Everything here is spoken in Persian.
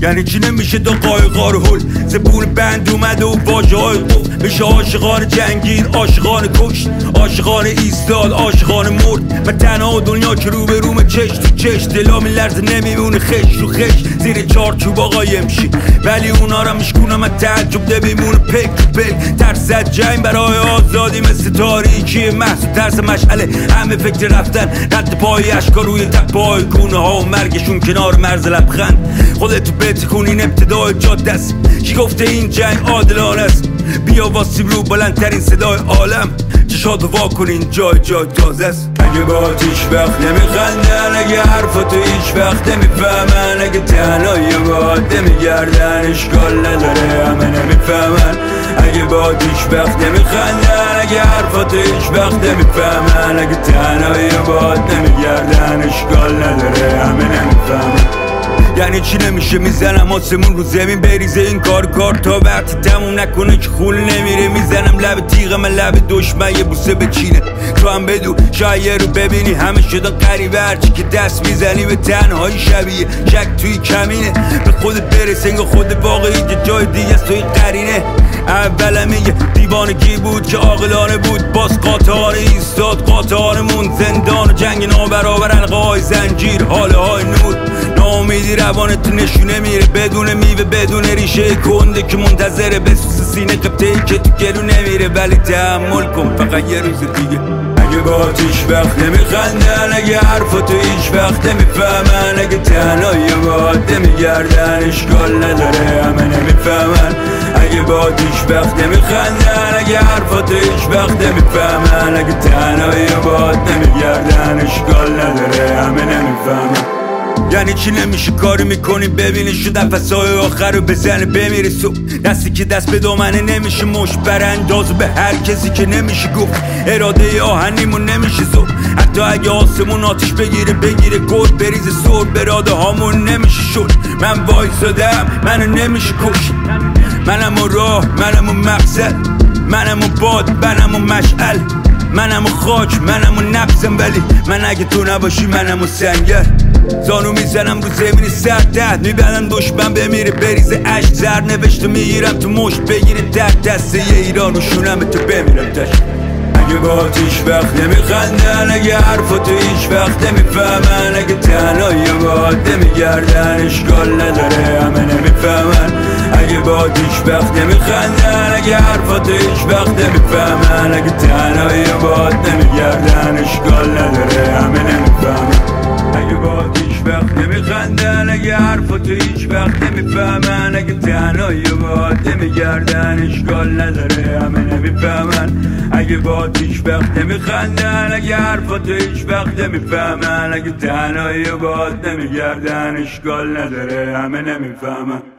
یعنی چی نمیشه تا قایقا رو هل زبون بند اومده و واژه های قفل میشه عاشقان جنگید عاشقان کشت عاشقان ایستاد عاشقان مرد من تنها دنیا که رو به روم چش تو چش دلا میلرزه نمیمونه خش رو خش زیر چارچوب آقای امشی ولی اونا را میشکونم من تعجب ده بیمونه پک تو پک ترس از جنگ برای آزادی مثل تاریکی محسوب ترس مشعله همه فکر رفتن رد پای اشکا روی تپای گونه ها و مرگشون کنار مرز لبخند خودتو بتکون این ابتدای جاده است کی گفته این جنگ عادلانه است بیا واسیم رو بلندترین صدای عالم چشاتو واکنین جای تازه است اگه با هیچ وقت نمیخندن اگه حرفاتو هیچ وقت نمیفهمن اگه تنهایی باید نمیگردن اشکال نداره همه نمیفهمن اگه با هیچ وقت نمیخندن اگه حرفاتو هیچ وقت نمیفهمن اگه تنهایی باید نمیگردن اشکال نداره همه نمیفهمن یعنی چی نمیشه میزنم آسمون رو زمین بریزه این کار تا وقتی تموم نکنه که خون نمیره میزنم لب تیغ من لب دشمن یه بوسه بچینه تو هم بدو شاید رو ببینی همه شدن قریبه هرچی که دست میزنی به تنهایی شبیه شک توی کمینه به خودت برسه انگار خود واقعی که جای دیگه است توی قرینه اولم یه دیوانگی بود که عاقلانه بود باز قاطعانه ایستاد قاطعانمون زندان و جنگ نابرابر حلقه های زنجیر حاله های نور ناامیدی روانت نشونه میره بدون میوه بدون ریشه کنده که منتظره بسوس سینه قبطه‌ای که تو گلو نمیره ولی تحمل کن فقط یه روز دیگه اگه با هیچ وقت نمیخندن اگه حرفاتو هیچ وقت نمیفهمن اگه تنهایی باید نمیگردن اشکال نداره همه نمیفهمن اگه با هیچ وقت نمیخندن اگه حرفاتو هیچ وقت نمیفهمن اگه تنهایی باید نمیگردن اشکال نداره همه نمیفهمن یعنی چی نمیشه کاری میکنی ببینی شد نفسای آخر رو بزنه بمیری صبح دستی که دست به دامنه نمیشه مش برانداز به هر کسی که نمیشه گفت اراده آهنیمون نمیشه زود حتی اگه آسمون آتیش بگیره گل بریزه سر براده هامون نمیشه شد من وایسادم منو نمیشه کشت منم و راه منم و مقصد منم و باد منم و مشعل منم و خاک منم و نفسم ولی من اگه تو نباشی منم و سنگر زانو میزنم رو زمین سردت میبندن دشمن بمیره بریزه عشق زر نوشته میگیرم تو مشت بگیره تک دسته یه ایران و شونم تو بمیرم تش اگه با هیچ وقت نمیخندن اگه حرفاتو هیچ وقت نمیفهمن اگه تنهایی باید نمیگردن اشکال نداره همه نمیفهمن اگه با هیچ وقت نمیخندن اگه حرفاتو هیچ وقت نمیفهمن اگه تنهایی باید نمیگردن اشکال نداره همه نمیفهمن اگه با هیچ وقت نمیخندن اگه حرفاتو هیچ وقت نمیفهمن اگه تنهایی باید نمیگردن اشکال نداره همه نمیفهمن اگه با هیچ وقت نمیخندن اگه حرفاتو هیچ وقت نمیفهمن اگه تنهایی باید نمیگردن اشکال نداره همه نمیفهمن